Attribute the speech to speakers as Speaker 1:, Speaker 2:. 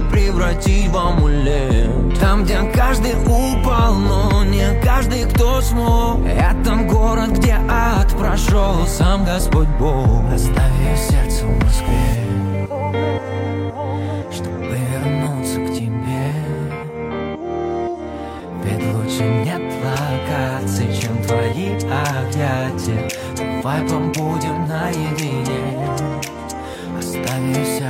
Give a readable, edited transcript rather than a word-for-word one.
Speaker 1: город превратить в амулет. Там, где каждый упал, но не каждый, кто смог. Это город, где ад прошел сам Господь Бог. Оставив сердце в Москве, чтобы вернуться к тебе. Ведь лучше нет локаций, чем твои объятия. Давай побудем наедине. Оставив